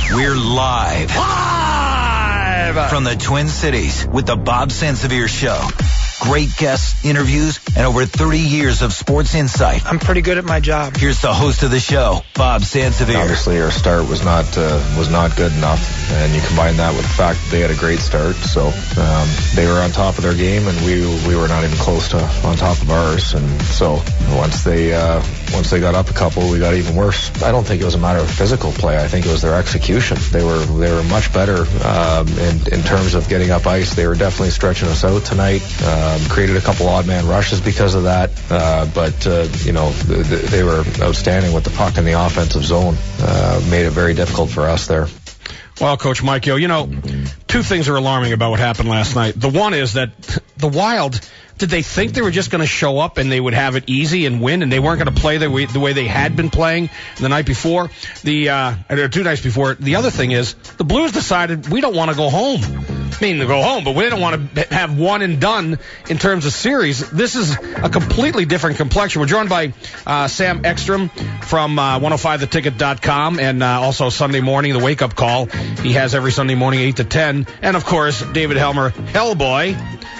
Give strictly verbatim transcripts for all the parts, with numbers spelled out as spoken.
We're live. Live! From the Twin Cities with the Bob Sansevier Show. Great guests, interviews, and over thirty years of sports insight. I'm pretty good at my job. Here's the host of the show, Bob Sansevier. Obviously, our start was not uh, was not good enough, and you combine that with the fact that they had a great start. So um, they were on top of their game, and we we were not even close to on top of ours. And so once they uh, once they got up a couple, we got even worse. I don't think it was a matter of physical play. I think it was their execution. They were they were much better um, in in terms of getting up ice. They were definitely stretching us out tonight. Um, created a couple odd man rushes because of that, uh, but uh, you know th- th- they were outstanding with the puck in the offensive zone. Uh, made it very difficult for us there. Well, Coach Mike Yeo, you know, two things are alarming about what happened last night. The one is that the Wild, did they think they were just going to show up and they would have it easy and win, and they weren't going to play the way, the way they had been playing the night before, the uh, or two nights before? The other thing is the Blues decided we don't want to go home. I mean, to go home, but we don't want to have one and done in terms of series. This is a completely different complexion. We're joined by uh, Sam Ekstrom from uh, one oh five the ticket dot com and uh, also Sunday morning, the wake-up call. He has every Sunday morning, eight to ten. And, of course, David Helmer, Hellboy,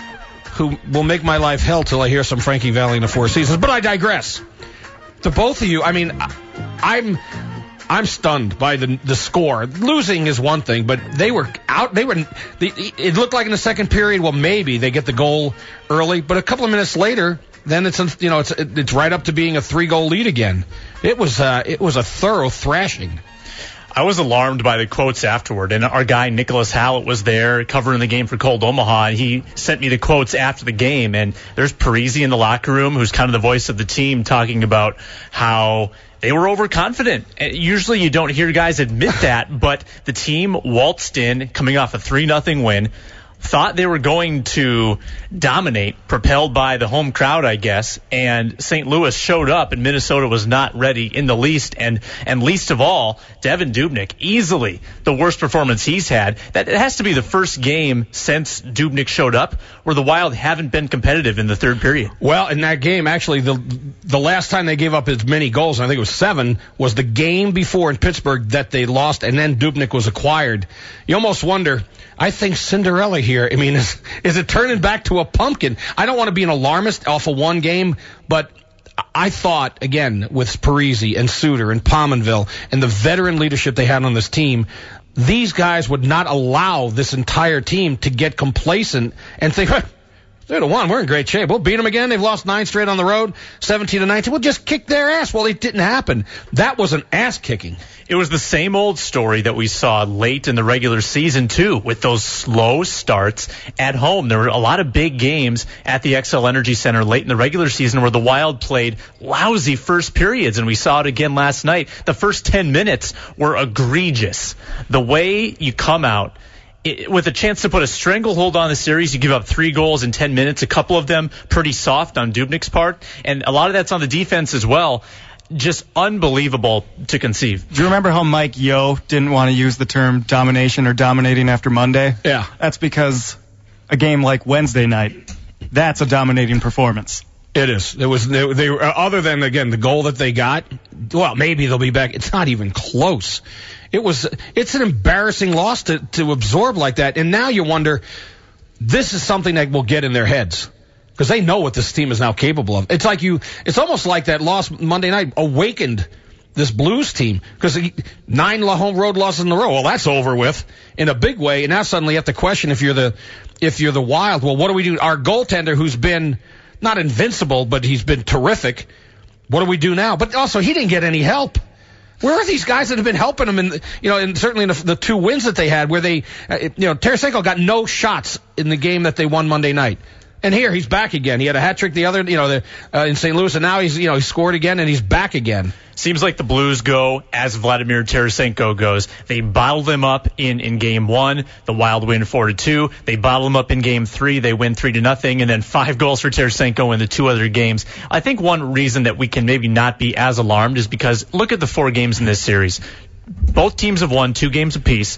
who will make my life hell till I hear some Frankie Valli in the Four Seasons. But I digress. To both of you, I mean, I'm... I'm stunned by the the score. Losing is one thing, but they were out. They were. They, it looked like in the second period, well, maybe they get the goal early, but a couple of minutes later, then it's you know it's it's right up to being a three goal lead again. It was uh, it was a thorough thrashing. I was alarmed by the quotes afterward, and our guy Nicholas Hallett was there covering the game for Cold Omaha, and he sent me the quotes after the game, and there's Parise in the locker room, who's kind of the voice of the team, talking about how they were overconfident. Usually you don't hear guys admit that, but the team waltzed in, coming off a three nothing win, thought they were going to dominate, propelled by the home crowd, I guess, and Saint Louis showed up, and Minnesota was not ready in the least, and and least of all, Devan Dubnyk, easily the worst performance he's had. That it has to be the first game since Dubnyk showed up where the Wild haven't been competitive in the third period. Well, in that game, actually, the the last time they gave up as many goals, and I think it was seven, was the game before in Pittsburgh that they lost, and then Dubnyk was acquired. You almost wonder, I think Cinderella here, I mean, is, is it turning back to a pumpkin? I don't want to be an alarmist off of one game, but I thought, again, with Parise and Suter and Pominville and the veteran leadership they had on this team, these guys would not allow this entire team to get complacent and think, hey, three to one, we're in great shape. We'll beat them again. They've lost nine straight on the road, seventeen to nineteen. We'll just kick their ass. Well, it didn't happen. That was an ass kicking. It was the same old story that we saw late in the regular season, too, with those slow starts at home. There were a lot of big games at the X L Energy Center late in the regular season where the Wild played lousy first periods, and we saw it again last night. The first ten minutes were egregious. The way you come out It, with a chance to put a stranglehold on the series, you give up three goals in ten minutes, a couple of them pretty soft on Dubnyk's part, and a lot of that's on the defense as well. Just unbelievable to conceive. Do you remember how Mike Yeo didn't want to use the term domination or dominating after Monday? Yeah. That's because a game like Wednesday night, that's a dominating performance. It is. It was. They, they were, other than, again, the goal that they got, well, maybe they'll be back. It's not even close. It was. It's an embarrassing loss to, to absorb like that. And now you wonder, this is something that will get in their heads because they know what this team is now capable of. It's like you. It's almost like that loss Monday night awakened this Blues team because nine home road losses in a row. Well, that's over with in a big way. And now suddenly you have to question if you're the if you're the Wild. Well, what do we do? Our goaltender, who's been not invincible, but he's been terrific. What do we do now? But also, he didn't get any help. Where are these guys that have been helping him? In you know, and certainly in the, the two wins that they had, where they, uh, you know, Tarasenko got no shots in the game that they won Monday night. And here he's back again. He had a hat trick the other, you know, the, uh, in Saint Louis, and now he's, you know, he scored again and he's back again. Seems like the Blues go as Vladimir Tarasenko goes. They bottle them up in, in game one. The Wild win four to two. They bottle them up in game three. They win three to nothing, and then five goals for Tarasenko in the two other games. I think one reason that we can maybe not be as alarmed is because look at the four games in this series. Both teams have won two games apiece.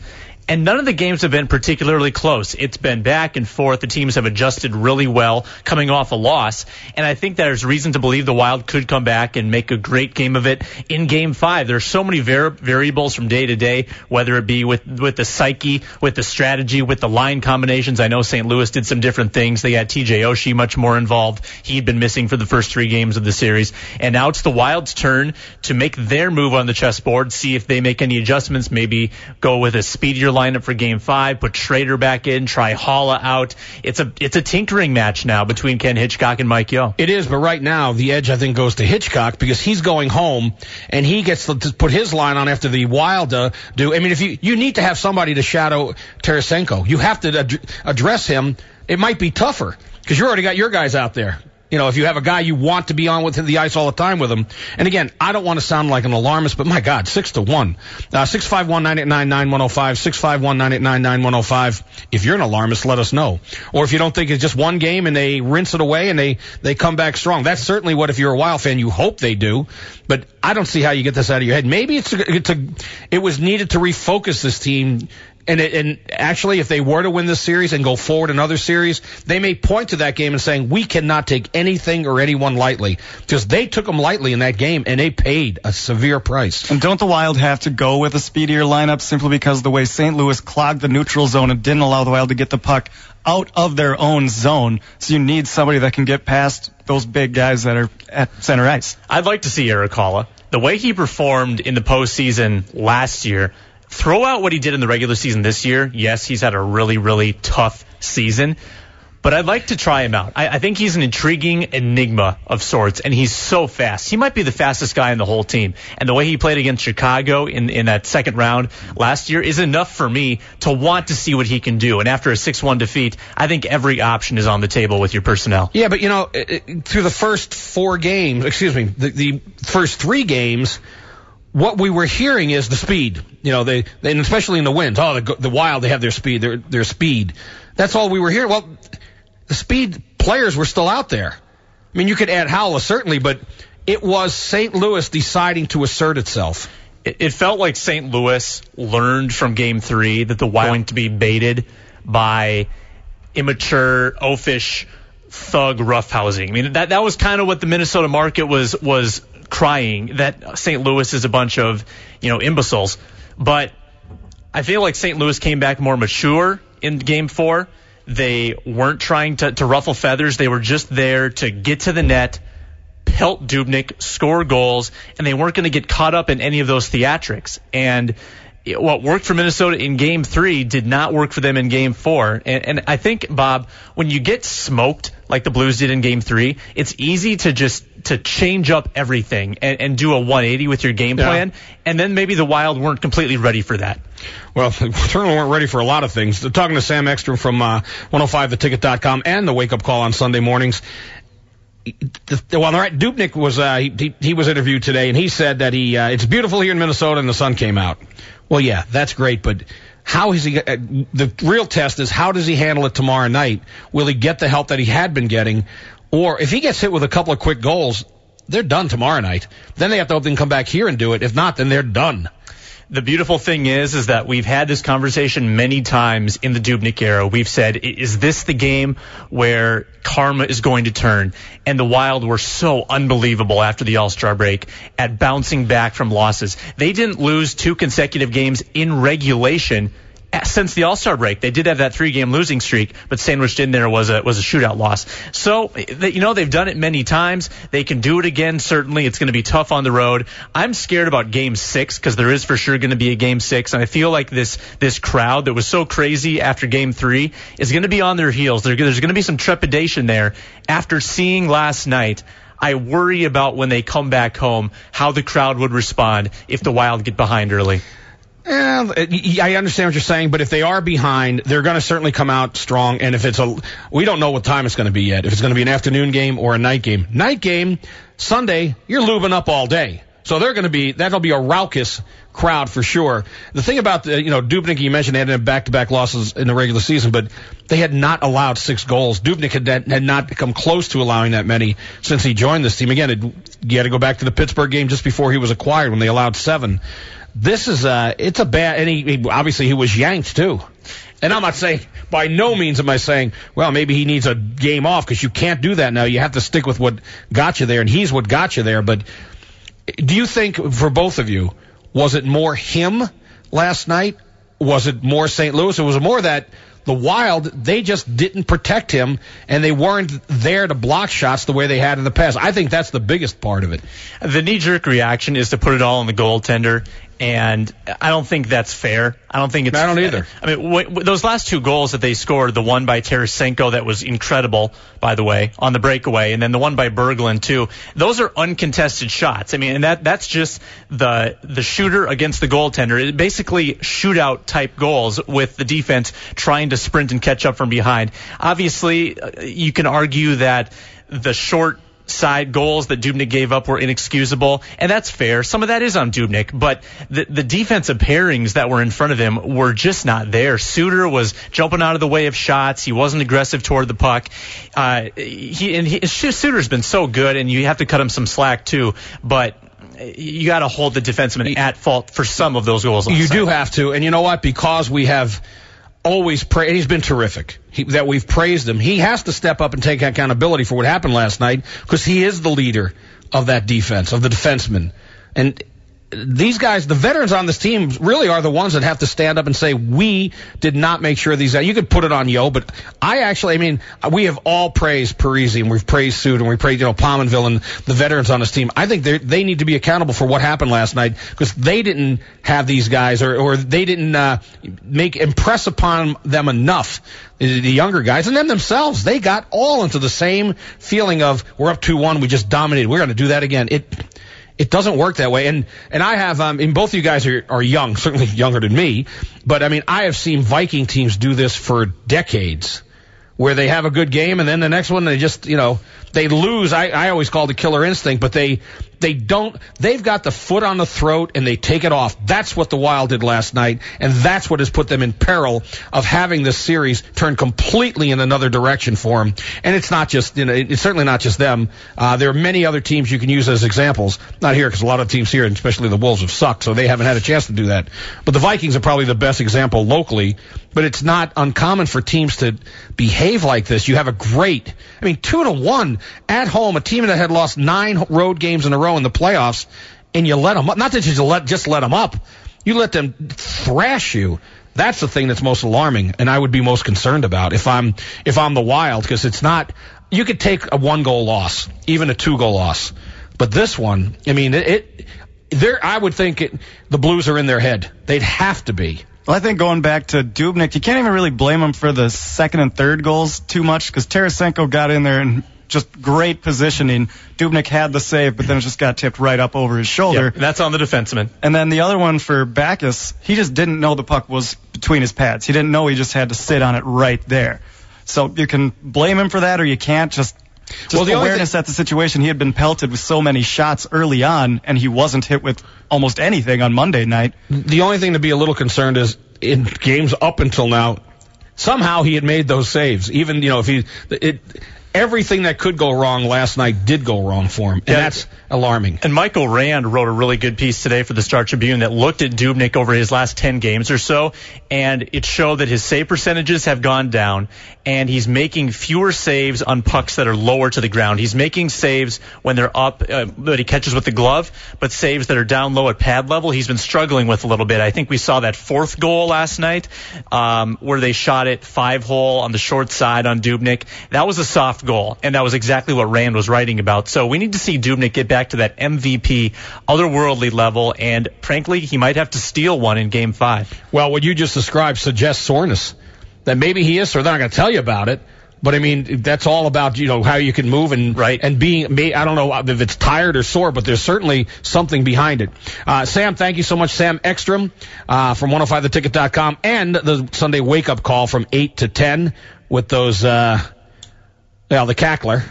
and none of the games have been particularly close. It's been back and forth. The teams have adjusted really well coming off a loss, and I think there's reason to believe the Wild could come back and make a great game of it in Game five. There's so many var- variables from day to day, whether it be with, with the psyche, with the strategy, with the line combinations. I know Saint Louis did some different things. They had T J Oshie much more involved. He'd been missing for the first three games of the series, and now it's the Wild's turn to make their move on the chessboard, see if they make any adjustments, maybe go with a speedier lineup for Game five, put Schrader back in, try Haula out. It's a it's a tinkering match now between Ken Hitchcock and Mike Yeo. It is, but right now the edge, I think, goes to Hitchcock because he's going home, and he gets to put his line on after the Wild uh, do. I mean, if you, you need to have somebody to shadow Tarasenko. You have to ad- address him. It might be tougher because you already got your guys out there. You know, if you have a guy you want to be on with the ice all the time with him. And again, I don't want to sound like an alarmist, but my God, six to one. Uh, six five one, nine eight nine, nine one oh five, six five one, nine eight nine, nine one oh five. If you're an alarmist, let us know. Or if you don't think it's just one game and they rinse it away and they, they come back strong. That's certainly what, if you're a Wild fan, you hope they do. But I don't see how you get this out of your head. Maybe it's a, it's a, it was needed to refocus this team. And, it, and actually, if they were to win this series and go forward in other series, they may point to that game and saying, we cannot take anything or anyone lightly. Because they took them lightly in that game, and they paid a severe price. And don't the Wild have to go with a speedier lineup simply because the way Saint Louis clogged the neutral zone and didn't allow the Wild to get the puck out of their own zone? So you need somebody that can get past those big guys that are at center ice. I'd like to see Erik Haula. The way he performed in the postseason last year, throw out what he did in the regular season this year. Yes, he's had a really, really tough season, but I'd like to try him out. I, I think he's an intriguing enigma of sorts, and he's so fast. He might be the fastest guy in the whole team, and the way he played against Chicago in, in that second round last year is enough for me to want to see what he can do. And after a six one defeat, I think every option is on the table with your personnel. Yeah, but, you know, through the first four games, excuse me, the, the first three games, what we were hearing is the speed. You know, they, they and especially in the wins. Oh, the, the Wild, they have their speed, their their speed. That's all we were hearing. Well, the speed players were still out there. I mean, you could add Haula, certainly, but it was Saint Louis deciding to assert itself. It, it felt like Saint Louis learned from Game three that the Wild were going to be baited by immature, oafish, thug roughhousing. I mean, that that was kind of what the Minnesota market was was crying, that Saint Louis is a bunch of, you know, imbeciles. But I feel like Saint Louis came back more mature in Game four. They weren't trying to, to ruffle feathers. They were just there to get to the net, pelt Dubnyk, score goals, and they weren't going to get caught up in any of those theatrics. And it, what worked for Minnesota in Game three did not work for them in Game four. And, and I think, Bob, when you get smoked like the Blues did in Game three, it's easy to just to change up everything and, and do a one eighty with your game plan, yeah. And then maybe the Wild weren't completely ready for that. Well, they certainly weren't ready for a lot of things. They're talking to Sam Ekstrom from uh, one oh five the ticket dot com and the Wake Up Call on Sunday mornings. Well, all right, Dubnyk was uh, he, he was interviewed today, and he said that he uh, it's beautiful here in Minnesota and the sun came out. Well, yeah, that's great, but how is he? Uh, the real test is how does he handle it tomorrow night? Will he get the help that he had been getting? Or if he gets hit with a couple of quick goals, they're done tomorrow night. Then they have to hope they can come back here and do it. If not, then they're done. The beautiful thing is, is that we've had this conversation many times in the Dubnyk era. We've said, is this the game where karma is going to turn? And the Wild were so unbelievable after the All-Star break at bouncing back from losses. They didn't lose two consecutive games in regulation since the All-Star break. They did have that three-game losing streak, but sandwiched in there was a was a shootout loss. So, you know, they've done it many times. They can do it again, certainly. It's going to be tough on the road. I'm scared about Game six because there is for sure going to be a Game six, and I feel like this this crowd that was so crazy after Game three is going to be on their heels. There's going to be some trepidation there after seeing last night. I worry about when they come back home how the crowd would respond if the Wild get behind early. Yeah, I understand what you're saying, but if they are behind, they're going to certainly come out strong. And if it's a, we don't know what time it's going to be yet. If it's going to be an afternoon game or a night game. Night game, Sunday, you're lubing up all day. So they're going to be, that'll be a raucous crowd for sure. The thing about the, you know, Dubnyk, you mentioned they had back-to-back losses in the regular season, but they had not allowed six goals. Dubnyk had, had not come close to allowing that many since he joined this team. Again, it, you had to go back to the Pittsburgh game just before he was acquired when they allowed seven. this is a, it's a bad, and he, he obviously he was yanked too. And I'm not saying, by no means am I saying, well, maybe he needs a game off, because you can't do that now. You have to stick with what got you there, and he's what got you there. But do you think, for both of you, was it more him last night? Was it more Saint Louis? It was more that the Wild, they just didn't protect him, and they weren't there to block shots the way they had in the past. I think that's the biggest part of it. The knee-jerk reaction is to put it all on the goaltender, and I don't think that's fair. I don't think it's... I don't either. I mean, w- w- those last two goals that they scored, the one by Tarasenko that was incredible, by the way, on the breakaway, and then the one by Berglund, too, those are uncontested shots. I mean, and that that's just the the shooter against the goaltender. It basically shootout-type goals with the defense trying to sprint and catch up from behind. Obviously, uh, you can argue that the short side goals that Dubnyk gave up were inexcusable, and that's fair. Some of that is on Dubnyk, but the, the defensive pairings that were in front of him were just not there. Suter was jumping out of the way of shots. He wasn't aggressive toward the puck. Uh, he and he, Suter's been so good, and you have to cut him some slack too, but you got to hold the defenseman at fault for some of those goals. You do have to, and you know what? Because we have always praised, and he's been terrific, he, that we've praised him. He has to step up and take accountability for what happened last night, because he is the leader of that defense, of the defensemen. And these guys, the veterans on this team, really are the ones that have to stand up and say, we did not make sure these guys, you could put it on Yo, but I actually, I mean, we have all praised Parise, and we've praised Suter, and we've praised, you know, Pominville and the veterans on this team. I think they they need to be accountable for what happened last night, because they didn't have these guys, or, or they didn't uh, make impress upon them enough, the younger guys, and them themselves. They got all into the same feeling of, we're up two one, we just dominated, we're going to do that again. It It doesn't work that way. And and I have, um, and both of you guys are, are young, certainly younger than me, but I mean, I have seen Viking teams do this for decades, where they have a good game, and then the next one they just, you know, they lose. I, I always call it the killer instinct, but they they don't, they've got the foot on the throat, and they take it off. That's what the Wild did last night, and that's what has put them in peril of having this series turn completely in another direction for them. And it's not just, you know, it's certainly not just them. Uh, there are many other teams you can use as examples. Not here, because a lot of teams here, and especially the Wolves, have sucked, so they haven't had a chance to do that. But the Vikings are probably the best example locally. But it's not uncommon for teams to behave like this. You have a great, I mean, two to one at home, a team that had lost nine road games in a row in the playoffs, and you let them up. Not that you let, just let them up. You let them thrash you. That's the thing that's most alarming, and I would be most concerned about if I'm if I'm the Wild, because it's not, you could take a one-goal loss, even a two-goal loss. But this one, I mean, it, it there. I would think it, the Blues are in their head. They'd have to be. Well, I think going back to Dubnyk, you can't even really blame him for the second and third goals too much, because Tarasenko got in there and just great positioning. Dubnyk had the save, but then it just got tipped right up over his shoulder. Yep, that's on the defenseman. And then the other one for Backes, he just didn't know the puck was between his pads. He didn't know he just had to sit on it right there. So you can blame him for that, or you can't. Just Just well, the awareness at the situation. He had been pelted with so many shots early on, and he wasn't hit with almost anything on Monday night. The only thing to be a little concerned is in games up until now, somehow he had made those saves. Even, you know, if he, it, everything that could go wrong last night did go wrong for him, and yeah, that's alarming. And Michael Rand wrote a really good piece today for the Star Tribune that looked at Dubnyk over his last ten games or so, and it showed that his save percentages have gone down, and he's making fewer saves on pucks that are lower to the ground. He's making saves when they're up, uh, that he catches with the glove, but saves that are down low at pad level, he's been struggling with a little bit. I think we saw that fourth goal last night, um, where they shot it five hole on the short side on Dubnyk. That was a soft goal, and that was exactly what Rand was writing about. So we need to see Dubnyk get back to that M V P, otherworldly level, and frankly, he might have to steal one in Game five. Well, what you just described suggests soreness. That maybe he is, or they're not going to tell you about it. But I mean, that's all about, you know, how you can move and right. and being. I don't know if it's tired or sore, but there's certainly something behind it. Uh, Sam, thank you so much, Sam Ekstrom uh, from one oh five the ticket dot com, and the Sunday wake up call from eight to ten with those. Uh, well, the Cackler.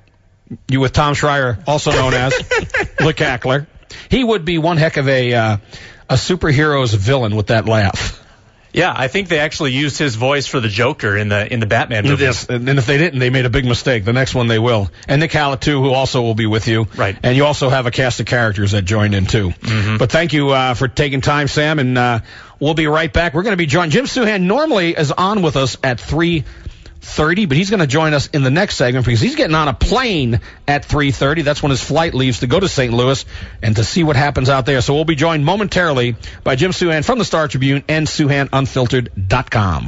You with Tom Schreier, also known as the Cackler. He would be one heck of a uh, a superhero's villain with that laugh. Yeah, I think they actually used his voice for the Joker in the in the Batman movie. Yes, and if they didn't, they made a big mistake. The next one they will. And Nick Hallett, too, who also will be with you. Right. And you also have a cast of characters that joined in, too. Mm-hmm. But thank you uh, for taking time, Sam, and uh, we'll be right back. We're going to be joined. Jim Souhan normally is on with us at three thirty, but he's going to join us in the next segment because he's getting on a plane at three thirty. That's when his flight leaves to go to Saint Louis and to see what happens out there. So we'll be joined momentarily by Jim Souhan from the Star Tribune and Souhan Unfiltered dot com.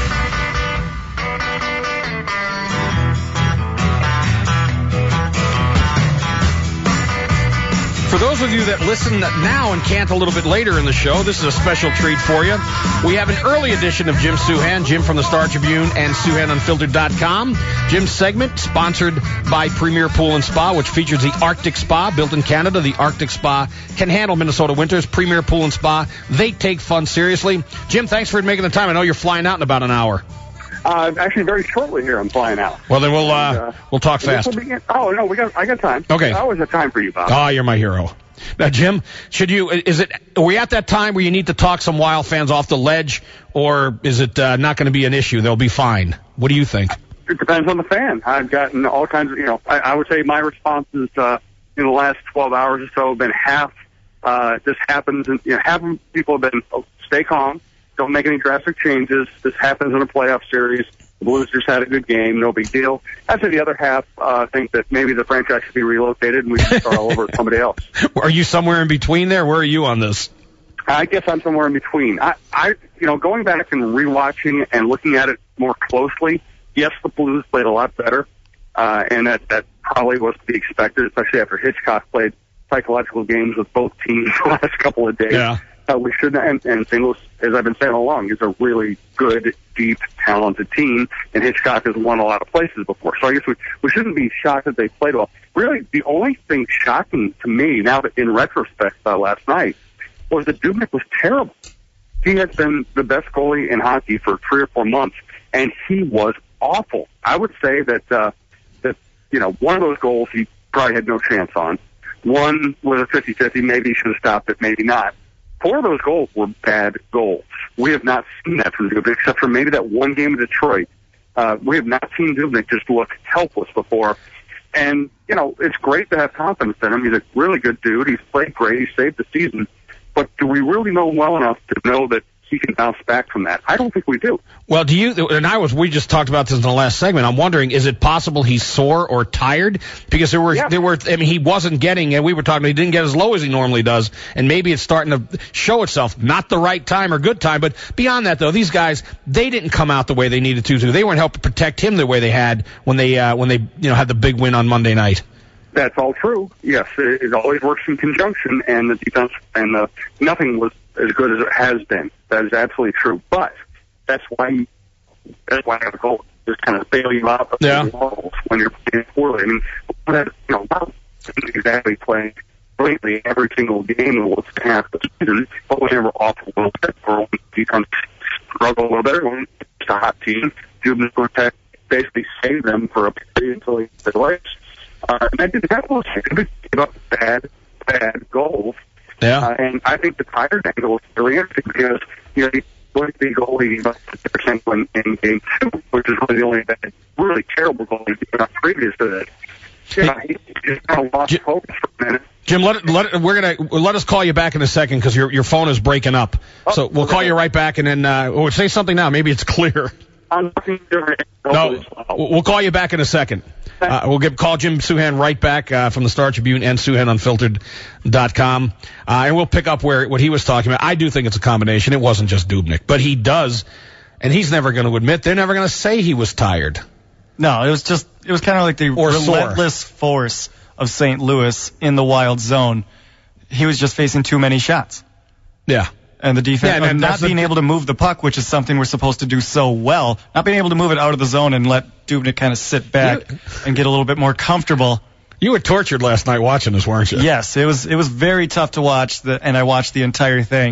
For those of you that listen now and can't a little bit later in the show, this is a special treat for you. We have an early edition of Jim Souhan, Jim from the Star Tribune and Souhan Unfiltered dot com. Jim's segment sponsored by Premier Pool and Spa, which features the Arctic Spa. Built in Canada, the Arctic Spa can handle Minnesota winters. Premier Pool and Spa, they take fun seriously. Jim, thanks for making the time. I know you're flying out in about an hour. Uh, actually, very shortly here, I'm flying out. Well, then we'll uh, and, uh, we'll talk fast. Be, oh no, we got I got time. Okay, I always have time for you, Bob. Ah, oh, you're my hero. Now, Jim, should you? Is it? Are we at that time where you need to talk some Wild fans off the ledge, or is it uh, not going to be an issue? They'll be fine. What do you think? It depends on the fan. I've gotten all kinds of, you know, I, I would say my responses uh, in the last twelve hours or so have been half. Uh, this happens, and you know, half of people have been oh, stay calm, don't make any drastic changes. This happens in a playoff series. The Blues just had a good game, no big deal. I'd say the other half uh, think that maybe the franchise should be relocated and we should start all over with somebody else. Are you somewhere in between there? Where are you on this? I guess I'm somewhere in between. I, I, you know, going back and rewatching and looking at it more closely, yes, the Blues played a lot better, uh, and that, that probably was to be expected, especially after Hitchcock played psychological games with both teams the last couple of days. Yeah. Uh, we shouldn't, and, and Saint Louis, as I've been saying all along, is a really good, deep, talented team, and Hitchcock has won a lot of places before. So I guess we, we shouldn't be shocked that they played well. Really, the only thing shocking to me, now that in retrospect uh, last night, was that Dubnyk was terrible. He has been the best goalie in hockey for three or four months, and he was awful. I would say that, uh, that you know, one of those goals he probably had no chance on. One was a fifty-fifty, maybe he should have stopped it, maybe not. Four of those goals were bad goals. We have not seen that from Dubnyk, except for maybe that one game in Detroit. Uh, we have not seen Dubnyk just look helpless before. And, you know, it's great to have confidence in him. He's a really good dude. He's played great. He saved the season. But do we really know him well enough to know that he can bounce back from that? I don't think we do. Well, do you, and I was, we just talked about this in the last segment. I'm wondering, is it possible he's sore or tired? Because there were, yeah. there were, I mean, he wasn't getting, and we were talking, he didn't get as low as he normally does, and maybe it's starting to show itself. Not the right time or good time, but beyond that, though, these guys, they didn't come out the way they needed to. They weren't helping protect him the way they had when they, uh, when they, you know, had the big win on Monday night. That's all true. Yes, it, it always works in conjunction, and the defense, and uh, nothing was as good as it has been. That is absolutely true. But that's why that's why I have a goal. Just kind of bail you out of yeah. the walls when you're playing poorly. I mean, you know, not exactly playing greatly every single game of what's half the season, but when they were off a little bit, or when defense struggle a little bit, when it's a hot team, Dubnyk would basically save them for a period until he hit the legs. Uh, and that didn't happen. They gave up bad, bad goals. Yeah. Uh, and I think the tired angle is really interesting because, you know, he was the goalie about fifty percent in, in game two, which is really the only bad, really terrible goalie he's been on previous to that. Yeah, he just kind of lost focus for a minute. Jim, let it, let it, we're gonna let us call you back in a second because your your phone is breaking up. Oh, so we'll okay. call you right back, and then uh, we'll say something now. Maybe it's clear. I'm different. No, we'll call you back in a second. Uh, we'll get call Jim Souhan right back uh, from the Star Tribune and Souhan Unfiltered dot com, uh, and we'll pick up where what he was talking about. I do think it's a combination. It wasn't just Dubnyk, but he does, and he's never going to admit. They're never going to say he was tired. No, it was just it was kind of like the or relentless sore. force of Saint Louis in the Wild zone. He was just facing too many shots. Yeah. And the defense, yeah, and not being the, able to move the puck, which is something we're supposed to do so well, not being able to move it out of the zone and let Dubnyk kind of sit back you, and get a little bit more comfortable. You were tortured last night watching this, weren't you? Yes, it was it was very tough to watch, the, and I watched the entire thing.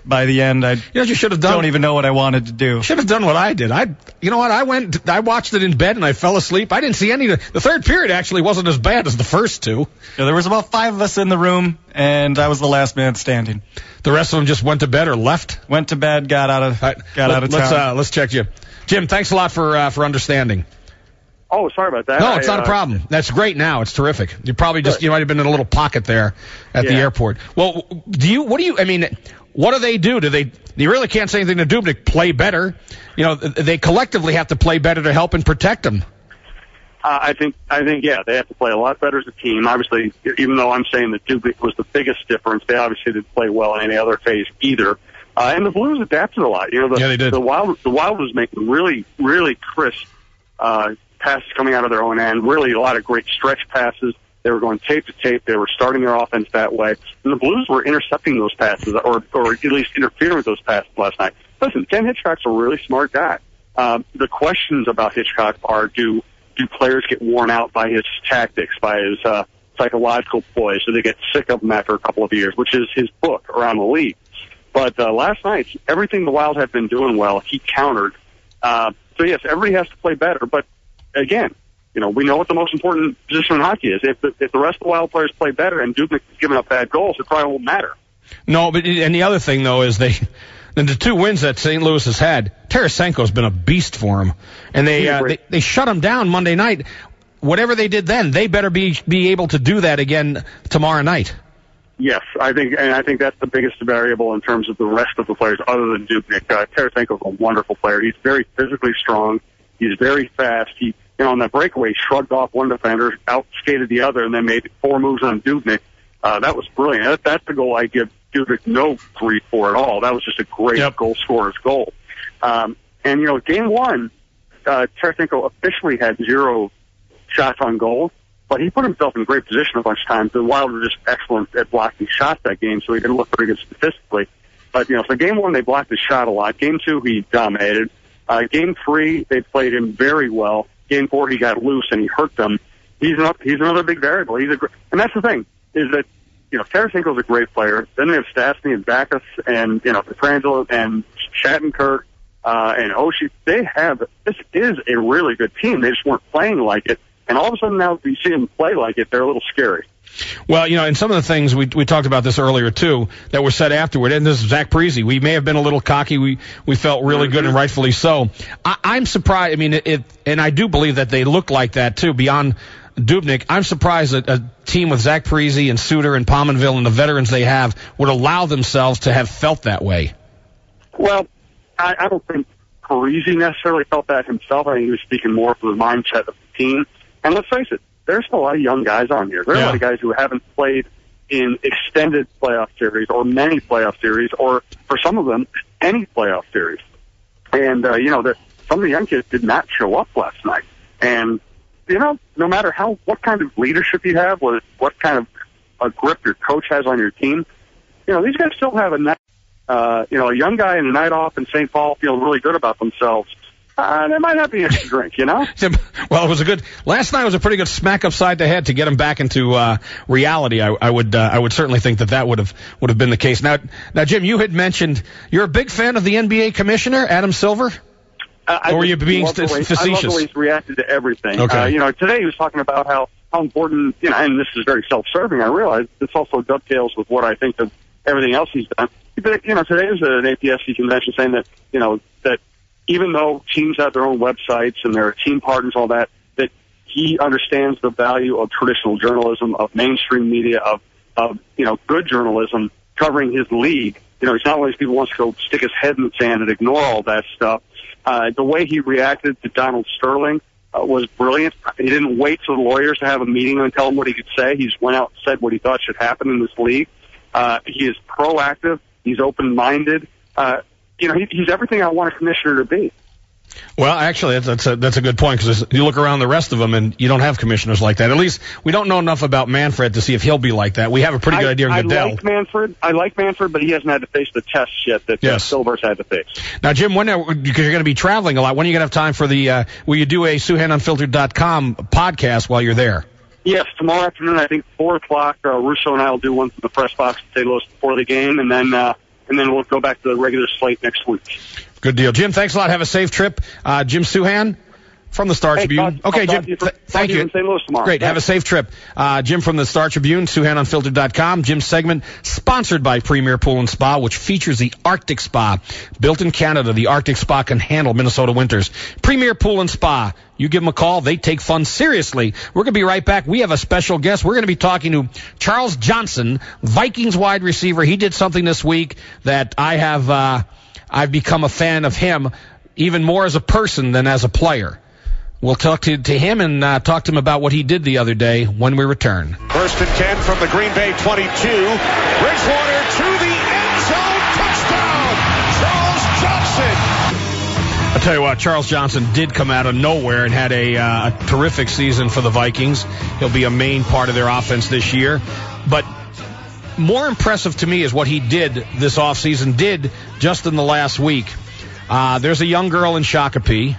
by the end, I you know, you should have done. Don't even know what I wanted to do. Should have done what I did. I, you know what? I went, I watched it in bed and I fell asleep. I didn't see any. The third period actually wasn't as bad as the first two. Yeah, there was about five of us in the room, and I was the last man standing. The rest of them just went to bed or left. Went to bed, got out of right, got let, out of let's, town. Uh, let's check you, Jim. Thanks a lot for uh, for understanding. Oh, sorry about that. No, it's I, not uh, a problem. That's great now. It's terrific. You probably just, you might have been in a little pocket there at yeah. the airport. Well, do you, what do you, I mean, what do they do? Do they, you really can't say anything to Dubnyk. Play better. You know, they collectively have to play better to help and protect him. Uh, I think, I think, yeah, they have to play a lot better as a team. Obviously, even though I'm saying that Dubnyk was the biggest difference, they obviously didn't play well in any other phase either. Uh, and the Blues adapted a lot. You know, the, yeah, they did. the Wild, the Wild was making really, really crisp, uh, passes coming out of their own end, really a lot of great stretch passes. They were going tape to tape. They were starting their offense that way. And the Blues were intercepting those passes, or, or at least interfering with those passes last night. Listen, Ken Hitchcock's a really smart guy. Um, the questions about Hitchcock are, do do players get worn out by his tactics, by his uh, psychological ploys? Do they get sick of them after a couple of years, which is his book around the league. But uh, last night, everything the Wild had been doing well, he countered. Uh, so, yes, everybody has to play better, but again, you know, we know what the most important position in hockey is. If the, if the rest of the Wild players play better and Dubnyk is giving up bad goals, it probably won't matter. No, but and the other thing though is they, in the two wins that Saint Louis has had, Tarasenko's been a beast for him, and they uh, they, they shut him down Monday night. Whatever they did then, they better be be able to do that again tomorrow night. Yes, I think, and I think that's the biggest variable in terms of the rest of the players other than Dubnyk. Uh, Tarasenko's a wonderful player. He's very physically strong. He's very fast. He You know, on that breakaway, he shrugged off one defender, outskated the other, and then made four moves on Dubnyk. Uh, that was brilliant. That, that's the goal I give Dubnyk no grief for at all. That was just a great yep. goal scorer's goal. Um, and, you know, game one, uh, Tarasenko officially had zero shots on goal, but he put himself in a great position a bunch of times. The Wild were just excellent at blocking shots that game, so he didn't look very good statistically. But, you know, so game one, they blocked his shot a lot. Game two, he dominated. Uh, game three, they played him very well. Game four, he got loose and he hurt them. He's not, he's another big variable. He's a, and that's the thing, is that, you know, Tarasenko's a great player. Then they have Stastny and Backus and, you know, Pietrangelo and Shattenkirk, uh, and Oshie. They have, this is a really good team. They just weren't playing like it. And all of a sudden now you see them play like it, they're a little scary. Well, you know, and some of the things, we we talked about this earlier, too, that were said afterward, and this is Zach Parise. We may have been a little cocky. We we felt really mm-hmm. good, and rightfully so. I, I'm surprised. I mean, it, it, and I do believe that they look like that, too, beyond Dubnyk. I'm surprised that a team with Zach Parise and Suter and Pominville and the veterans they have would allow themselves to have felt that way. Well, I, I don't think Parise necessarily felt that himself. I think he was speaking more for the mindset of the team. And let's face it, there's a lot of young guys on here. There are yeah. a lot of guys who haven't played in extended playoff series or many playoff series or, for some of them, any playoff series. And, uh, you know, the, some of the young kids did not show up last night. And, you know, no matter how, what kind of leadership you have, what, what kind of a grip your coach has on your team, you know, these guys still have a night, uh, you know, a young guy in a night off in Saint Paul feeling really good about themselves. Uh, there might not be a drink, you know? Well, it was a good, last night was a pretty good smack upside the head to get him back into, uh, reality. I, I would, uh, I would certainly think that that would have, would have been the case. Now, now, Jim, you had mentioned you're a big fan of the N B A commissioner, Adam Silver? Uh, I or were you being st- way, facetious? I love the way he's reacted to everything. Okay. Uh, you know, today he was talking about how, how important, you know, and this is very self-serving, I realize. This also dovetails with what I think of everything else he's done. But, you know, today was an A P S C convention saying that, you know, that even though teams have their own websites and there are team partners, all that, that he understands the value of traditional journalism, of mainstream media, of, of, you know, good journalism covering his league. You know, he's not one of these people who wants to go stick his head in the sand and ignore all that stuff. Uh, the way he reacted to Donald Sterling uh, was brilliant. He didn't wait for the lawyers to have a meeting and tell him what he could say. He just went out and said what he thought should happen in this league. Uh, he is proactive. He's open-minded. Uh, You know, he, he's everything I want a commissioner to be. Well, actually, that's, that's, a, that's a good point, because you look around the rest of them, and you don't have commissioners like that. At least we don't know enough about Manfred to see if he'll be like that. We have a pretty good I, idea of Goodell. I like Manfred. I like Manfred, but he hasn't had to face the tests yet that yes. uh, Silver's had to face. Now, Jim, when are, because you're going to be traveling a lot, when are you going to have time for the, uh, will you do a Souhan Unfiltered dot com podcast while you're there? Yes, tomorrow afternoon, I think four o'clock, uh, Russo and I will do one from the press box in Saint Louis before the game, and then uh, and then we'll go back to the regular slate next week. Good deal. Jim, thanks a lot. Have a safe trip. Uh, Jim Suhan from the Star Hey, Tribune. talk- okay, I'll Jim. talk to you from- th- talk thank to you you. in Saint Louis tomorrow. Great. Have a safe trip. Uh, Jim from the Star Tribune, Suhan Unfiltered dot com. Jim's segment sponsored by Premier Pool and Spa, which features the Arctic Spa. Built in Canada, the Arctic Spa can handle Minnesota winters. Premier Pool and Spa. You give them a call. They take fun seriously. We're going to be right back. We have a special guest. We're going to be talking to Charles Johnson, Vikings wide receiver. He did something this week that I have, uh, I've become a fan of him even more as a person than as a player. We'll talk to, to him and uh, talk to him about what he did the other day when we return. First and ten from the Green Bay twenty-two. Bridgewater to the end zone. Touchdown, Charles Johnson. I'll tell you what, Charles Johnson did come out of nowhere and had a, uh, a terrific season for the Vikings. He'll be a main part of their offense this year. But more impressive to me is what he did this offseason, did just in the last week. Uh, there's a young girl in Shakopee.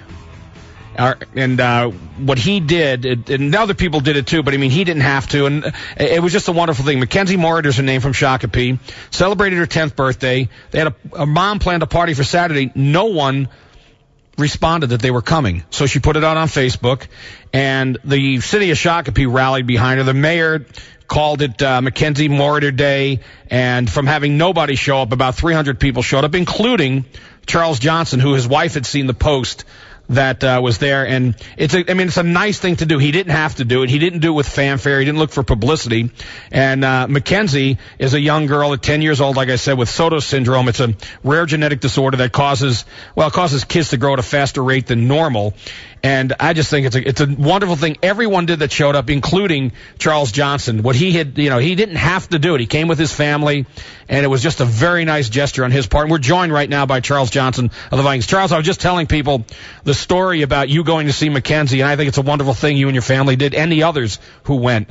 Uh, and uh, what he did, it, and other people did it too, but I mean, he didn't have to, and it was just a wonderful thing. Mackenzie Morider's her name, from Shakopee, celebrated her tenth birthday. They had a, a mom planned a party for Saturday. No one responded that they were coming, so she put it out on Facebook, and the city of Shakopee rallied behind her. The mayor called it uh, Mackenzie Morider Day, and from having nobody show up, about three hundred people showed up, including Charles Johnson, who his wife had seen the post that uh, was there, and it's a, I mean, it's a nice thing to do. He didn't have to do it. He didn't do it with fanfare. He didn't look for publicity. And uh, Mackenzie is a young girl at ten years old, like I said, with Soto syndrome. It's a rare genetic disorder that causes, well, it causes kids to grow at a faster rate than normal. And I just think it's a it's a wonderful thing. Everyone did that showed up, including Charles Johnson. What he had, you know, he didn't have to do it. He came with his family, and it was just a very nice gesture on his part. And we're joined right now by Charles Johnson of the Vikings. Charles, I was just telling people the story about you going to see Mackenzie, and I think it's a wonderful thing you and your family did, and the others who went.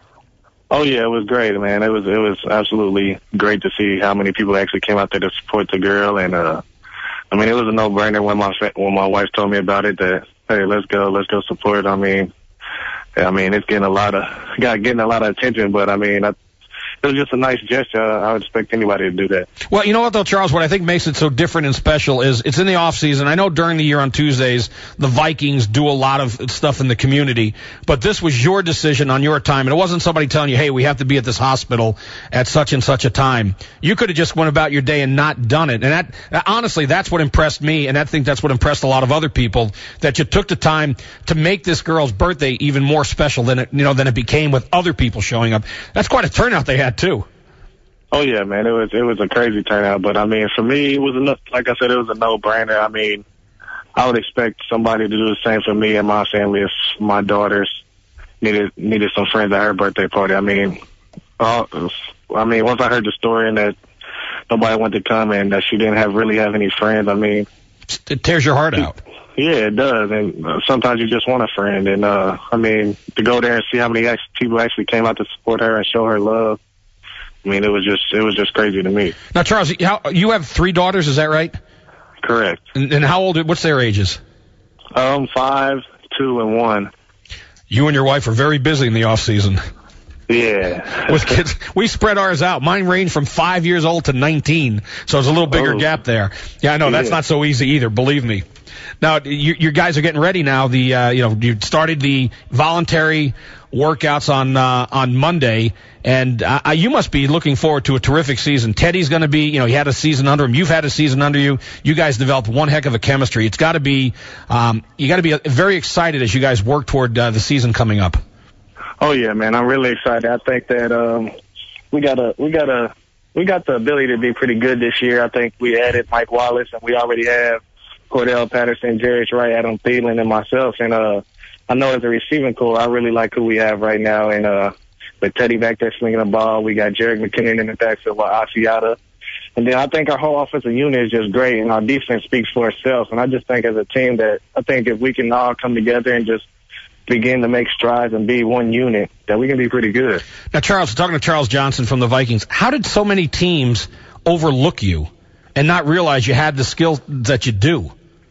Oh yeah, it was great, man. It was it was absolutely great to see how many people actually came out there to support the girl, and uh, I mean, it was a no-brainer when my when my wife told me about it that, hey, let's go, let's go support. I mean, I mean, it's getting a lot of got getting a lot of attention, but I mean, I, it was just a nice gesture. I would expect anybody to do that. Well, you know what, though, Charles, what I think makes it so different and special is it's in the off season. I know during the year on Tuesdays, the Vikings do a lot of stuff in the community, but this was your decision on your time, and it wasn't somebody telling you, hey, we have to be at this hospital at such and such a time. You could have just went about your day and not done it. And that, honestly, that's what impressed me, and I think that's what impressed a lot of other people, that you took the time to make this girl's birthday even more special than it, you know, than it became with other people showing up. That's quite a turnout they had too. Oh yeah, man, it was it was a crazy turnout, but I mean, for me, it was a, like I said, it was a no-brainer. I mean, I would expect somebody to do the same for me and my family if my daughters needed needed some friends at her birthday party. I mean, uh, I mean, once I heard the story and that nobody wanted to come and that she didn't have really have any friends, I mean, it tears your heart out. Yeah, it does, and uh, sometimes you just want a friend, and uh, I mean, to go there and see how many actually, people actually came out to support her and show her love. I mean, it was just it was just crazy to me. Now, Charles, how, you have three daughters, is that right? Correct. And, and how old? What's their ages? Um, five, two, and one. You and your wife are very busy in the off season. Yeah. With kids, we spread ours out. Mine range from five years old to nineteen, so it's a little bigger oh. gap there. Yeah, I know that's yeah. not so easy either. Believe me. Now, you, you guys are getting ready now. The uh, you know you started the voluntary workouts on uh, on Monday, and uh, you must be looking forward to a terrific season. Teddy's going to be, you know, he had a season under him. You've had a season under you. You guys developed one heck of a chemistry. It's got to be, um, you got to be very excited as you guys work toward uh, the season coming up. Oh yeah, man, I'm really excited. I think that um, we got a we got a we got the ability to be pretty good this year. I think we added Mike Wallace, and we already have Cordell Patterson, Jarius Wright, Adam Thielen, and myself. And uh, I know as a receiving core, I really like who we have right now. And uh, with Teddy back there slinging the ball, we got Jerick McKinnon in the backfield with Asiata. And then I think our whole offensive unit is just great, and our defense speaks for itself. And I just think as a team that I think if we can all come together and just begin to make strides and be one unit, that we can be pretty good. Now, Charles, talking to Charles Johnson from the Vikings, how did so many teams overlook you and not realize you had the skills that you do?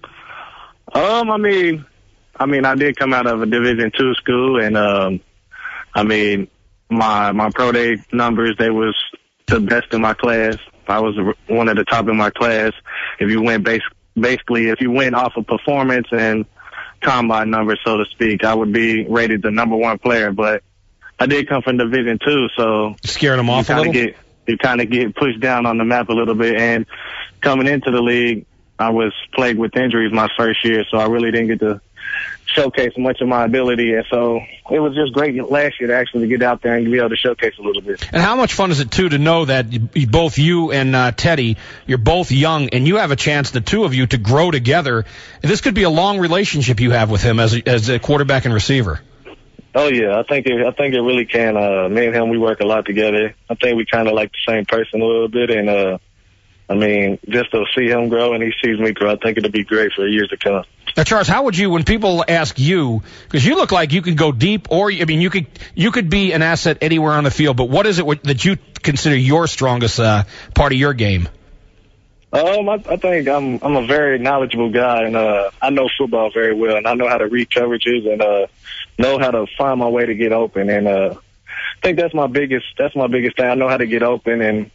Um, I mean, I mean, I did come out of a Division two school, and um, I mean, my my pro day numbers, they was the best in my class. I was one of the top in my class. If you went base, basically, if you went off of performance and combine numbers, so to speak, I would be rated the number one player. But I did come from Division two, so scared them off a little. Get, you kind of get pushed down on the map a little bit. And coming into the league, I was plagued with injuries my first year, so I really didn't get to showcase much of my ability. And so it was just great last year to actually get out there and be able to showcase a little bit. And how much fun is it, too, to know that you, both you and uh, Teddy, you're both young, and you have a chance, the two of you, to grow together. And this could be a long relationship you have with him as a, as a quarterback and receiver. Oh, yeah, I think it, I think it really can. Uh, me and him, we work a lot together. I think we kind of like the same person a little bit, and uh, I mean, just to see him grow and he sees me grow, I think it'll be great for years to come. Now, Charles, how would you, when people ask you, because you look like you could go deep, or I mean, you could you could be an asset anywhere on the field, but what is it that you consider your strongest uh, part of your game? Um, I, I think I'm I'm a very knowledgeable guy, and uh, I know football very well, and I know how to read coverages and uh, know how to find my way to get open, and uh, I think that's my biggest that's my biggest thing. I know how to get open, and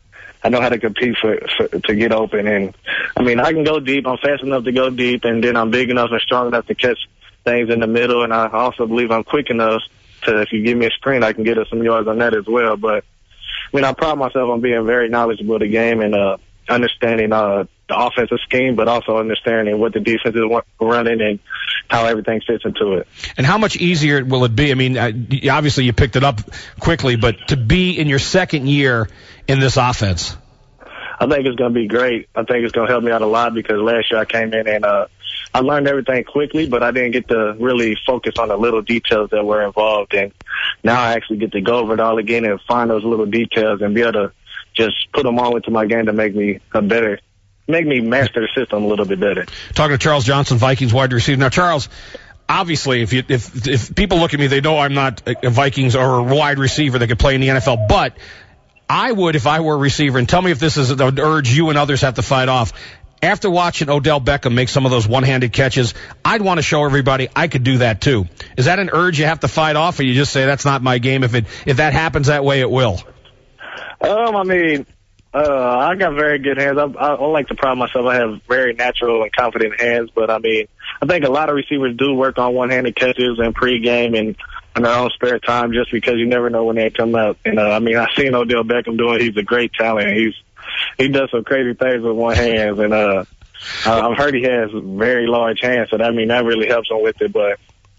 I know how to compete for, for to get open. And I mean, I can go deep. I'm fast enough to go deep, and then I'm big enough and strong enough to catch things in the middle. And I also believe I'm quick enough to, if you give me a screen, I can get us some yards on that as well. But I mean, I pride myself on being very knowledgeable of the game and uh, understanding uh, the offensive scheme, but also understanding what the defense is running and how everything fits into it. And how much easier will it be? I mean, uh, obviously you picked it up quickly, but to be in your second year in this offense? I think it's going to be great. I think it's going to help me out a lot because last year I came in and uh, I learned everything quickly, but I didn't get to really focus on the little details that were involved. And now I actually get to go over it all again and find those little details and be able to just put them all into my game to make me a better, make me master the system a little bit better. Talking to Charles Johnson, Vikings wide receiver. Now, Charles, obviously, if you, if if people look at me, they know I'm not a Vikings or a wide receiver that could play in the N F L, but I would, if I were a receiver, and tell me if this is an urge you and others have to fight off. After watching Odell Beckham make some of those one-handed catches, I'd want to show everybody I could do that too. Is that an urge you have to fight off, or you just say that's not my game? If it if that happens that way, it will. Um, I mean, uh, I got very good hands. I, I, I like to pride myself. I have very natural and confident hands, but I mean, I think a lot of receivers do work on one-handed catches and pregame and in their own spare time, just because you never know when they come out. And uh, I mean, I've seen Odell Beckham doing. He's a great talent. He's he does some crazy things with one hand, and uh, I've heard he has very large hands. So that I mean that really helps him with it. But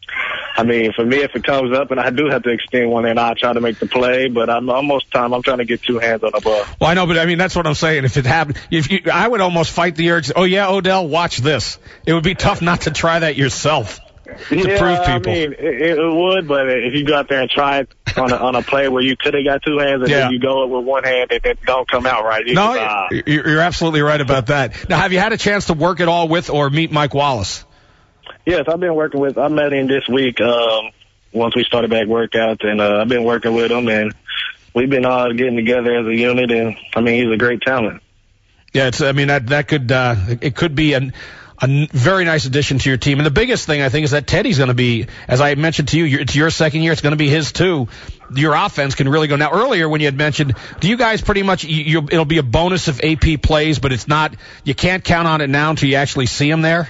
I mean, for me, if it comes up and I do have to extend one hand, I'll try to make the play. But I'm most of the time I'm trying to get two hands on the ball. Well, I know, but I mean that's what I'm saying. If it happened, if you, I would almost fight the urge. Oh yeah, Odell, watch this. It would be tough not to try that yourself. To yeah, prove people. I mean, it, it would, but if you go out there and try it on a, on a play where you could have got two hands and yeah. then you go up with one hand and it don't come out right. You no, just, ah. you're absolutely right about that. Now, have you had a chance to work at all with or meet Mike Wallace? Yes, I've been working with, I met him this week um, once we started back workouts, and uh, I've been working with him, and we've been all getting together as a unit, and, I mean, he's a great talent. Yeah, it's. I mean, that, that could, uh, it could be an a very nice addition to your team. And the biggest thing, I think, is that Teddy's going to be, as I mentioned to you, it's your second year. It's going to be his, too. Your offense can really go. Now, earlier when you had mentioned, do you guys pretty much, you, you, it'll be a bonus if A P plays, but it's not, you can't count on it now until you actually see him there?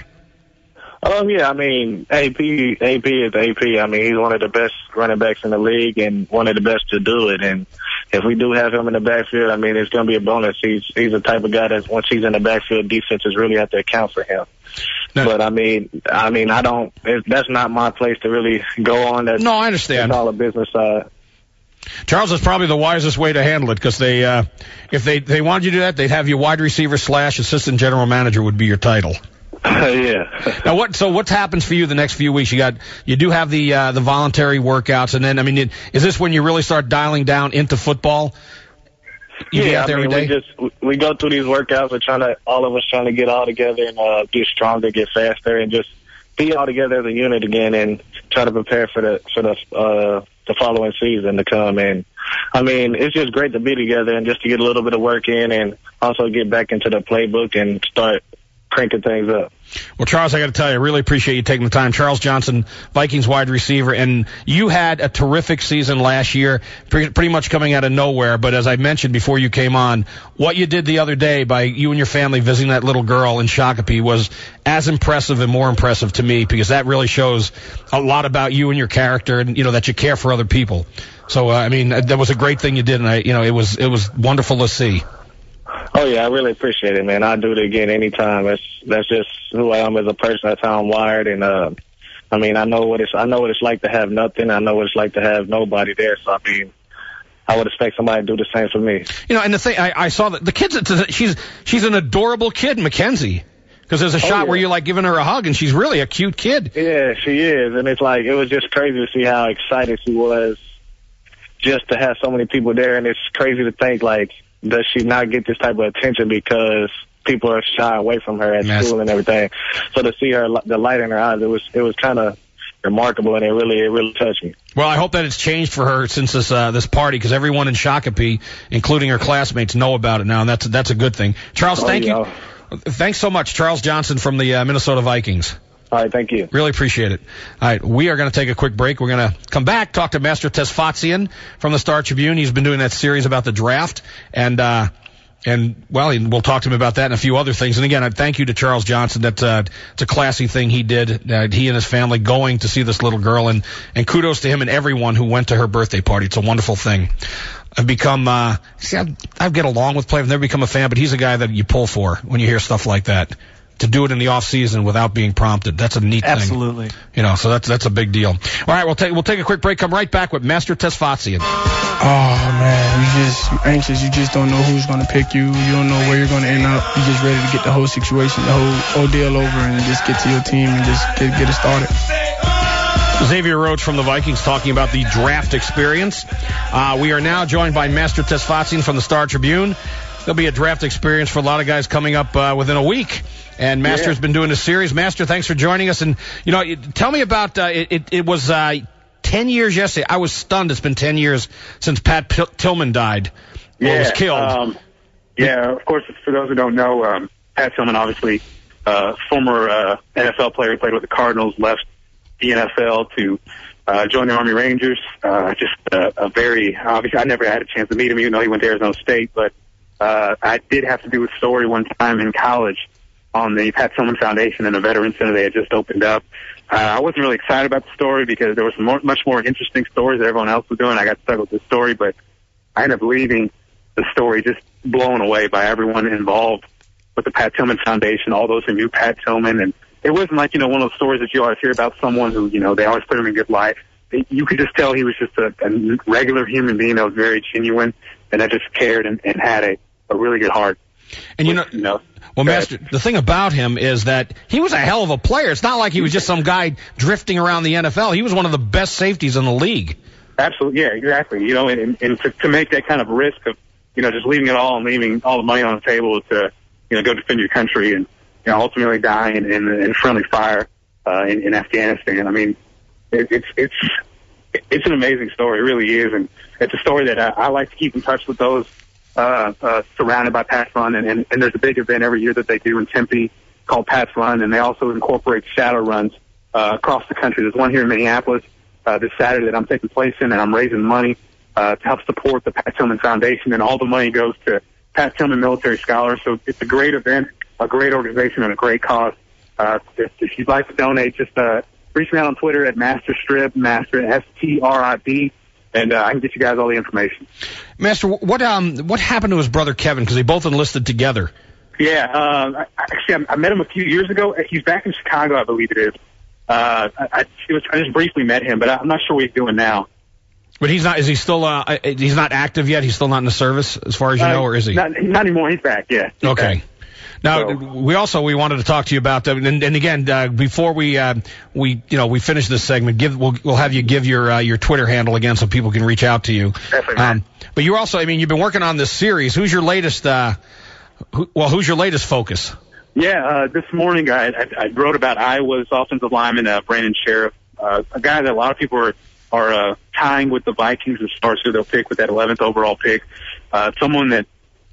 Um, yeah, I mean, A P, A P is A P. I mean, he's one of the best running backs in the league and one of the best to do it. And if we do have him in the backfield, I mean, it's going to be a bonus. He's he's the type of guy that once he's in the backfield, defenses really have to account for him. No. But I mean, I mean, I don't. It, that's not my place to really go on. That's, no, I understand. That's all a business side. Charles, is probably the wisest way to handle it because they, uh, if they they wanted you to do that, they'd have you wide receiver slash assistant general manager would be your title. yeah. Now what? So what happens for you the next few weeks? You got, you do have the uh, the voluntary workouts, and then I mean, is this when you really start dialing down into football? You yeah, out there I mean, every day? we just we go through these workouts. We're trying to, all of us trying to get all together and uh, get stronger, get faster, and just be all together as a unit again, and try to prepare for the for the uh, the following season to come. And I mean, it's just great to be together and just to get a little bit of work in, and also get back into the playbook and start cranking things up. Well, Charles, I got to tell you, I really appreciate you taking the time. Charles Johnson, Vikings wide receiver, and you had a terrific season last year, pre- pretty much coming out of nowhere. But as I mentioned before you came on, what you did the other day by you and your family visiting that little girl in Shakopee was as impressive and more impressive to me, because that really shows a lot about you and your character, and you know that you care for other people. So, uh, I mean, that was a great thing you did, and I, you know, it was it was wonderful to see. Oh yeah, I really appreciate it, man. I'll do it again anytime. That's that's just who I am as a person. That's how I'm wired, and uh, I mean, I know what it's I know what it's like to have nothing. I know what it's like to have nobody there. So I mean, I would expect somebody to do the same for me. You know, and the thing I, I saw that the kids, she's she's an adorable kid, Mackenzie. Because there's a shot oh, yeah. where you're like giving her a hug, and she's really a cute kid. Yeah, she is, and it's like it was just crazy to see how excited she was just to have so many people there, and it's crazy to think like, does she not get this type of attention because people are shy away from her at yes. school and everything? So to see her, the light in her eyes, it was it was kind of remarkable, and it really it really touched me. Well, I hope that it's changed for her since this uh, this party, because everyone in Shakopee, including her classmates, know about it now, and that's that's a good thing. Charles, oh, thank yeah. you. Thanks so much, Charles Johnson from the uh, Minnesota Vikings. All right, thank you. Really appreciate it. All right, we are going to take a quick break. We're going to come back, talk to Master Tesfatsion from the Star Tribune. He's been doing that series about the draft, and uh, and well, we'll talk to him about that and a few other things. And again, I thank you to Charles Johnson. That's uh, it's a classy thing he did. Uh, he and his family going to see this little girl, and and kudos to him and everyone who went to her birthday party. It's a wonderful thing. I've become, uh, see, I, I get along with players. I've never become a fan, but he's a guy that you pull for when you hear stuff like that. To do it in the off season without being prompted, that's a neat Absolutely. thing. You know, so that's that's a big deal. All right, we'll take we'll take a quick break. Come right back with Master Tesfatsion. Oh man, you just you anxious. You just don't know who's gonna pick you. You don't know where you're gonna end up. You're just ready to get the whole situation, the whole ordeal over, and just get to your team and just get get it started. Xavier Rhodes from the Vikings talking about the draft experience. Uh, we are now joined by Master Tesfatsion from the Star Tribune. There'll be a draft experience for a lot of guys coming up uh, within a week. And Master's yeah. been doing a series. Master, thanks for joining us. And, you know, tell me about, uh, it, it, it was uh, ten years yesterday. I was stunned. It's been ten years since Pat P- Tillman died. Well, yeah, was killed. Um, yeah, of course, for those who don't know, um, Pat Tillman, obviously, uh, former uh, N F L player, played with the Cardinals, left the N F L to uh, join the Army Rangers. Uh, just uh, a very, obviously, I never had a chance to meet him, even though he went to Arizona State. But uh, I did have to do a story one time in college on the Pat Tillman Foundation and a veteran center they had just opened up. Uh, I wasn't really excited about the story because there was more, much more interesting stories that everyone else was doing. I got stuck with this story, but I ended up leaving the story just blown away by everyone involved with the Pat Tillman Foundation, all those who knew Pat Tillman. And it wasn't like, you know, one of those stories that you always hear about someone who, you know, they always put him in good light. You could just tell he was just a, a regular human being that was very genuine and that just cared and, and had a, a really good heart. And, you know, you know well, Master, the thing about him is that he was a hell of a player. It's not like he was just some guy drifting around the N F L. He was one of the best safeties in the league. Absolutely, yeah, exactly. You know, and, and to, to make that kind of risk of, you know, just leaving it all and leaving all the money on the table to, you know, go defend your country and, you know, ultimately die in, in, in friendly fire uh, in, in Afghanistan. I mean, it, it's it's it's an amazing story. It really is, and it's a story that I, I like to keep in touch with those uh, uh, surrounded by Pat's Run. And, and, and there's a big event every year that they do in Tempe called Pat's Run, and they also incorporate shadow runs uh, across the country. There's one here in Minneapolis uh, this Saturday that I'm taking place in, and I'm raising money uh, to help support the Pat Tillman Foundation, and all the money goes to Pat Tillman Military Scholars. So it's a great event, a great organization, and a great cause. Uh, if, if you'd like to donate, just uh, reach me out on Twitter at MasterStrib, Master S T R I B, and uh, I can get you guys all the information. Master, what um what happened to his brother Kevin? Because they both enlisted together. Yeah, uh, I, actually, I, I met him a few years ago. He's back in Chicago, I believe it is. Uh, I, I, it was, I just briefly met him, but I'm not sure what he's doing now. But he's not. Is he still? Uh, he's not active yet. He's still not in the service, as far as you uh, know, or is he? Not, not anymore. He's back. Yeah. He's okay. Back. Now, so. we also we wanted to talk to you about, uh, and, and again, uh, before we uh, we you know we finish this segment, give we'll we'll have you give your uh, your Twitter handle again so people can reach out to you. Definitely. Um, but you also, I mean, you've been working on this series. Who's your latest? Uh, who, well, who's your latest focus? Yeah, uh, this morning I, I, I wrote about Iowa's offensive lineman uh, Brandon Sheriff, uh, a guy that a lot of people are are uh, tying with the Vikings as far as who they'll pick with that eleventh overall pick. Uh, someone that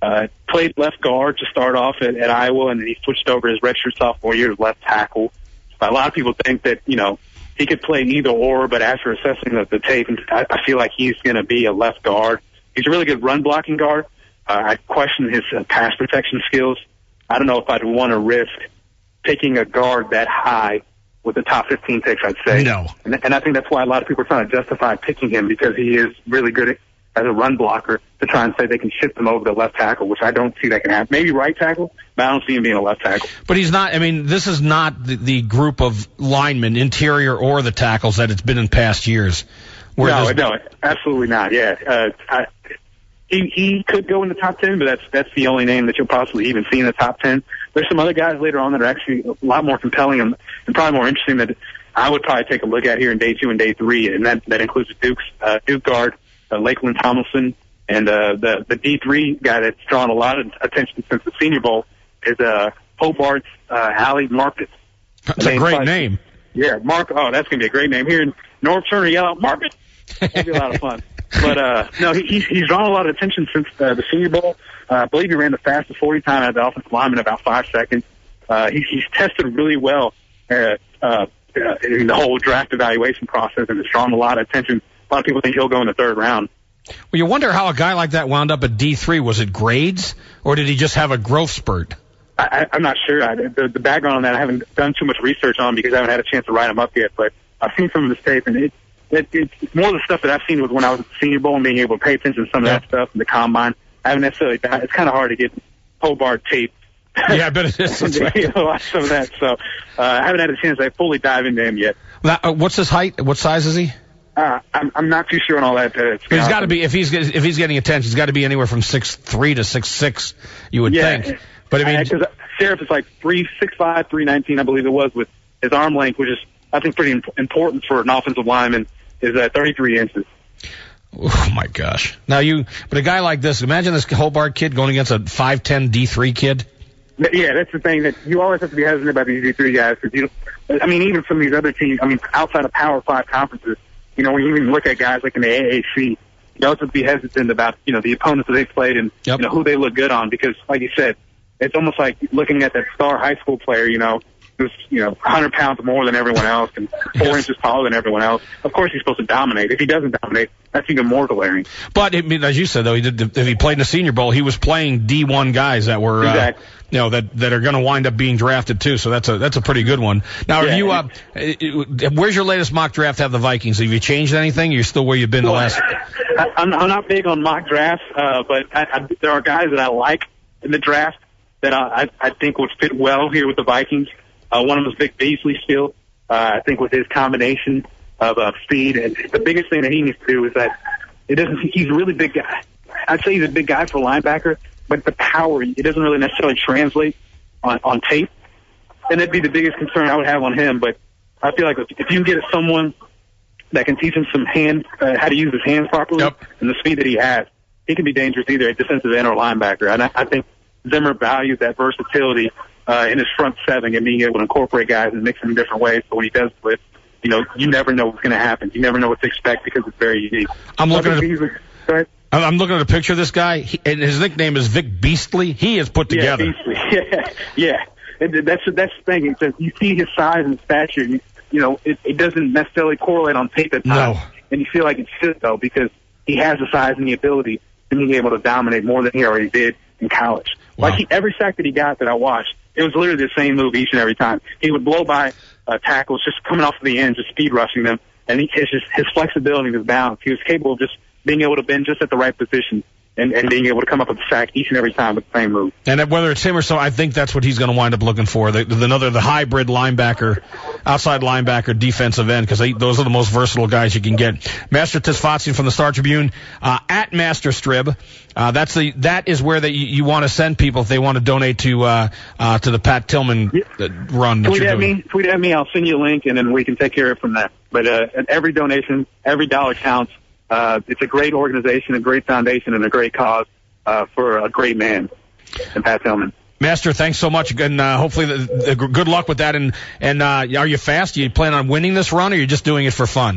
Uh, played left guard to start off at, at Iowa, and then he switched over his redshirt sophomore year to left tackle. A lot of people think that, you know, he could play either or, but after assessing the, the tape, I, I feel like he's going to be a left guard. He's a really good run blocking guard. Uh, I question his uh, pass protection skills. I don't know if I'd want to risk picking a guard that high with the top fifteen picks, I'd say. No. And, and I think that's why a lot of people are trying to justify picking him, because he is really good at, as a run blocker, to try and say they can shift him over to left tackle, which I don't see that can happen. Maybe right tackle, but I don't see him being a left tackle. But he's not, I mean, this is not the, the group of linemen, interior or the tackles, that it's been in past years. Where no, no, absolutely not. Yeah. Uh, I, he, he could go in the top ten, but that's, that's the only name that you'll possibly even see in the top ten. There's some other guys later on that are actually a lot more compelling and, and probably more interesting that I would probably take a look at here in day two and day three, and that, that includes Duke's, uh, Duke guard, uh, Lakeland Tomlinson, and uh, the, the D three guy that's drawn a lot of attention since the Senior Bowl is uh, Hobart's uh, Ali Marpet. That's a great name. Yeah, Mark. Oh, that's going to be a great name. Here in North Turner, yell out, Marpet. That'll be a lot of fun. But, uh, no, he, he's, he's drawn a lot of attention since uh, the Senior Bowl. Uh, I believe he ran the fastest forty time out of the offensive lineman in about five seconds. Uh, he, he's tested really well uh, uh, in the whole draft evaluation process, and has drawn a lot of attention. A lot of people think he'll go in the third round. Well, you wonder how a guy like that wound up at D three. Was it grades, or did he just have a growth spurt? I, I'm not sure. I, the, the background on that, I haven't done too much research on because I haven't had a chance to write him up yet. But I've seen some of his tape, and it, it, it's more of the stuff that I've seen was when I was at the Senior Bowl and being able to pay attention to some of yeah. that stuff in the combine. I haven't necessarily done. It's kind of hard to get Hobart tape. Yeah, I bet it is. That's right. You know, watch some of that. So uh, I haven't had a chance to fully dive into him yet. Now, uh, what's his height? What size is he? Uh, I'm, I'm not too sure on all that. Uh, he's got to be if he's if he's getting attention. He's got to be anywhere from six three to six six. You would yeah, think. But I mean, because Sheriff is like three six five, three nineteen, I believe it was, with his arm length, which is I think pretty imp- important for an offensive lineman, is at thirty-three inches. Oh my gosh! Now you, but a guy like this, imagine this Hobart kid going against a five ten D three kid. Yeah, that's the thing that you always have to be hesitant about these D three guys, because you, I mean, even some of these other teams, I mean, outside of Power Five conferences. You know, when you even look at guys like in the A A C, you also have to be hesitant about, you know, the opponents that they played and, yep. you know, who they look good on. Because, like you said, it's almost like looking at that star high school player, you know, who's, you know, one hundred pounds more than everyone else and four yes. inches taller than everyone else. Of course he's supposed to dominate. If he doesn't dominate, that's even more glaring. But, I mean, as you said, though, he did, if he played in the Senior Bowl, he was playing D one guys that were, exactly. uh, you know, that, that are going to wind up being drafted, too. So that's a that's a pretty good one. Now, yeah. are you, uh, where's your latest mock draft have the Vikings? Have you changed anything? You're still where you've been well, the last? I, I'm, I'm not big on mock drafts, uh, but I, I, there are guys that I like in the draft that I, I, I think would fit well here with the Vikings. Uh, one of them is Vic Beasley still. Uh, I think with his combination of uh, speed, and the biggest thing that he needs to do is that it doesn't. He's a really big guy. I'd say he's a big guy for a linebacker, but the power, it doesn't really necessarily translate on, on tape. And that'd be the biggest concern I would have on him. But I feel like if you can get someone that can teach him some hand, uh, how to use his hands properly, yep. and the speed that he has, he can be dangerous either at defensive end or linebacker. And I, I think Zimmer values that versatility uh, in his front seven and being able to incorporate guys and mix them in different ways. So when he does split, you know, you never know what's going to happen. You never know what to expect because it's very unique. I'm looking at. Go ahead. I'm looking at a picture of this guy, he, and his nickname is Vic Beastly. He is put together. Yeah, Beastly. Yeah, yeah. And that's that's the thing. It's that you see his size and stature. You, you know, it, it doesn't necessarily correlate on tape at times, no. and you feel like it should though because he has the size and the ability to be able to dominate more than he already did in college. Wow. Like he, every sack that he got that I watched, it was literally the same move each and every time. He would blow by uh, tackles just coming off of the end, just speed rushing them, and he, his just his flexibility and his balance. He was capable of just being able to bend just at the right position and, and being able to come up with a sack each and every time with the same move. And whether it's him or so, I think that's what he's going to wind up looking for. The, the another the hybrid linebacker, outside linebacker, defensive end, because those are the most versatile guys you can get. Master Tisfatzian from the Star Tribune uh, at Master Strib. Uh, that's the that is where that you, you want to send people if they want to donate to uh, uh, to the Pat Tillman uh, run that tweet you're at doing. me, tweet at me. I'll send you a link, and then we can take care of it from there. But uh, every donation, every dollar counts. Uh, it's a great organization, a great foundation, and a great cause uh, for a great man, and Pat Tillman. Master, thanks so much, and uh, hopefully the, the, good luck with that. And and uh, are you fast? Are you plan on winning this run, or are you just doing it for fun?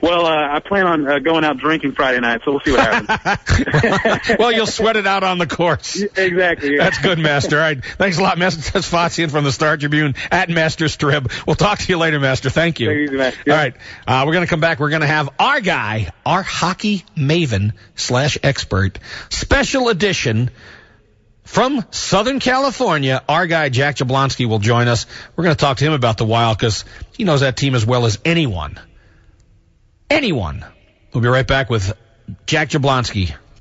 Well, uh, I plan on uh, going out drinking Friday night, so we'll see what happens. Well, you'll sweat it out on the course. Exactly. Yeah. That's good, Master. All right. Thanks a lot, Master Tesfatian from the Star Tribune at Master Strib. We'll talk to you later, Master. Thank you. Take it easy, man. Yeah. All right. Uh, we're going to come back. We're going to have our guy, our hockey maven slash expert, special edition from Southern California. Our guy, Jack Jablonski, will join us. We're going to talk to him about the Wild because he knows that team as well as anyone. Anyone. We'll be right back with Jack Jablonski